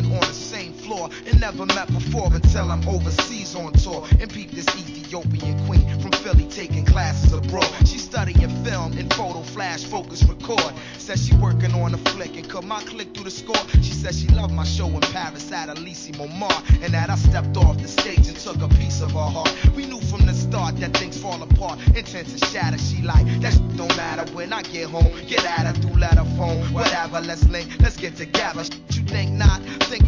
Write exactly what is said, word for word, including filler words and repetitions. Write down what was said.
on the same floor and never met before until I'm overseas on tour and peep this Ethiopian queen from Philly taking classes abroad. She studying film and photo flash focus record. Says she working on a flick and cut my click through the score. She says she loved my show in Paris at Elysee Montmartre and that I stepped off the stage and took a piece of her heart. We knew from the start that things fall apart, intent to shatter. She like, that shit don't matter when I get home. Get at her through letter phone, whatever, let's link, let's get together. You think not? Think